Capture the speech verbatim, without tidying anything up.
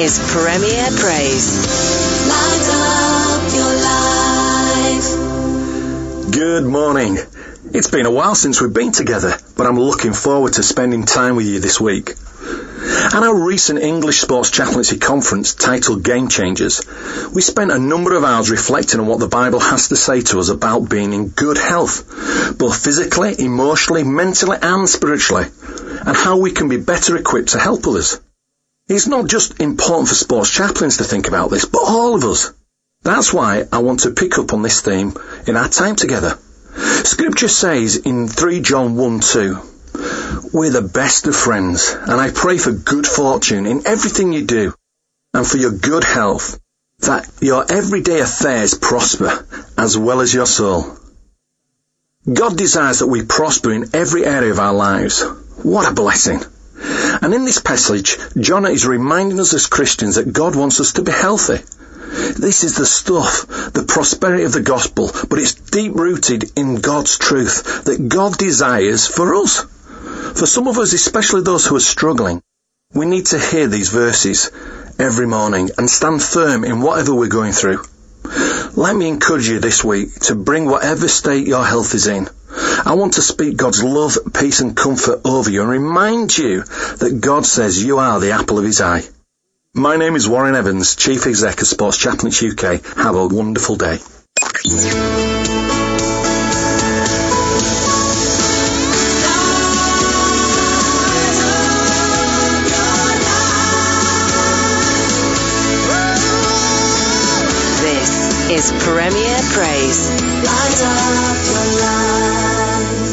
is Premier Praise. Light up your life. Good morning. It's been a while since we've been together, but I'm looking forward to spending time with you this week. At our recent English Sports Chaplaincy Conference titled Game Changers, we spent a number of hours reflecting on what the Bible has to say to us about being in good health, both physically, emotionally, mentally and spiritually, and how we can be better equipped to help others. It's not just important for sports chaplains to think about this, but all of us. That's why I want to pick up on this theme in our time together. Scripture says in First John one two, we're the best of friends, and I pray for good fortune in everything you do, and for your good health, that your everyday affairs prosper, as well as your soul. God desires that we prosper in every area of our lives. What a blessing. And in this passage, John is reminding us as Christians that God wants us to be healthy. This is the stuff, the prosperity of the gospel, but it's deep-rooted in God's truth that God desires for us. For some of us, especially those who are struggling, we need to hear these verses every morning and stand firm in whatever we're going through. Let me encourage you this week to bring whatever state your health is in. I want to speak God's love, peace and comfort over you and remind you that God says you are the apple of his eye. My name is Warren Evans, Chief Exec of Sports Chaplaincy U K. Have a wonderful day. This is Premier Praise. Light up your life.